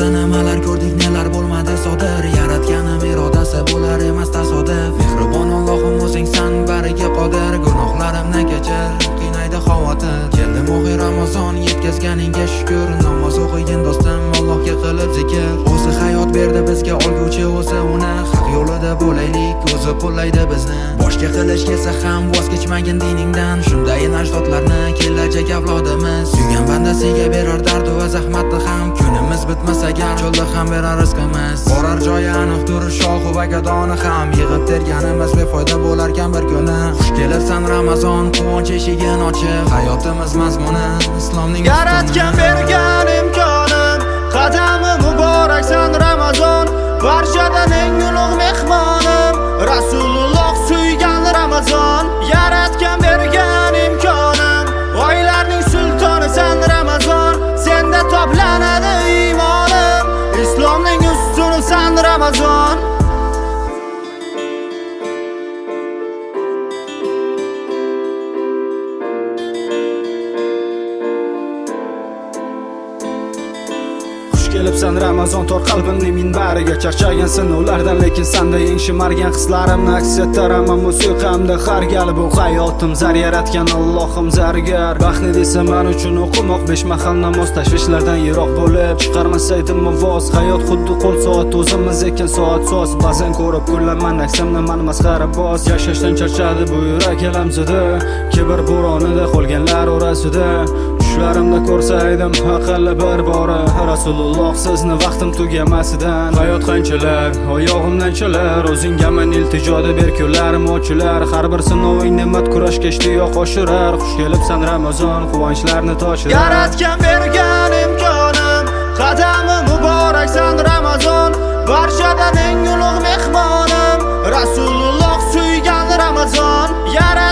nimalar ko'rdik, nelar bo'lmadi sodir. Yaratganim irodasi bo'lar emas tasodif. Mehribon Allohim o'zingsan bariga qodir. Gunohlarimni kechir, qiynaydi xavotir. Keldi mo'g'ir Ramazon, yetkazganingga shukr. Namoz o'qigin do'stim, Allohga qilib zikr. O'zi hayot berdi bizga, olguvchi o'zi uni. Haq yo'lida bo'laylik, o'zi qo'llaydi bizni. Boshga qilish kelsa ham voz kechmagin diningdan. Shunday ajdodlarni kelajak avlodimiz. Suygan bandasiga berar dardu va zahmatni ham. Kunimiz bitmas agar cho'lda ham berar rizqimiz. Borar joyi aniqdir shohu va gadoni ham. Yig'ib terganimiz befoyda bo'larkan bir kuni. Xush kelibsan Ramazon, quvonch eshigini ochib. Hayotimiz mazmuni islomning yaratgan bergan imkonim. Qadami muboraksan Ramazon, barchadan eng ulug' mehmonim. Rasululloh suygan Ramazon, yaratgan bergan imkonim. Oylarning sultonisan Ramazon, senda toplanadi iymonim. Islomning ustunisan Ramazon. Kelibsan Ramazon, tor qalbimning minbariga. Charchagan sinovlardan lekin senda eng shimargan hislarimni aks ettiraman musiqamda har gal. Bu hayotim zar yaratgan Allohim zargar. Baxtni desa men uchun o'qimoq, 5 mahal namoz, tashvishlardan yiroq bo'lib chiqarmasaydim voz. Hayot xuddi qo'l soat, o'zimiz ekan soat soz. Ba'zan ko'rib kullaman aksamni man masxara boz. Yashashdan charchadi bu yurak elamzida, kibr bo'ronida qolganlar orasida. Tushlarimda ko'rsaydim aqalli bir bora Rasululloh sizni vaqtim tugamasidan. Hayot qanchalar, oyog'imdan chalar, o'zingga men iltijoda ber kunlarim ochilar. Har bir sinoving ne'mat kurashga ishtiyoq oshirar. Xush kelibsan Ramazon, quvonchlarni toshirar. Yaratgan bergan imkonim, qadami muboraksan Ramazon, barchadan eng ulug' mehmonim. Rasululloh suygan Ramazon,